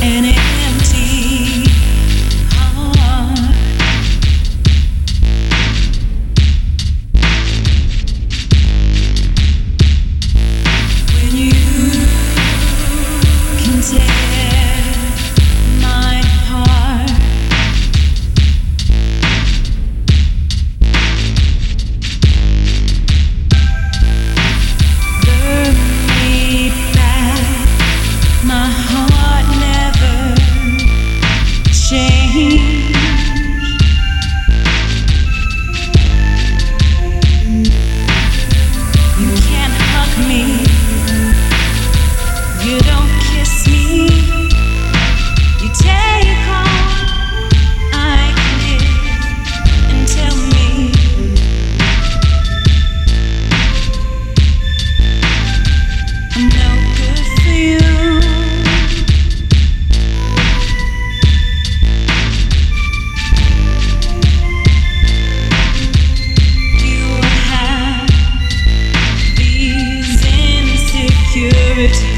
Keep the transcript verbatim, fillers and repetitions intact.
an empty heart. When you can tear my heart, burn me back. My heart never changed. You can't hug me, you don't kiss me, you take all I can give and tell me I'm no good for you. You have these insecurities.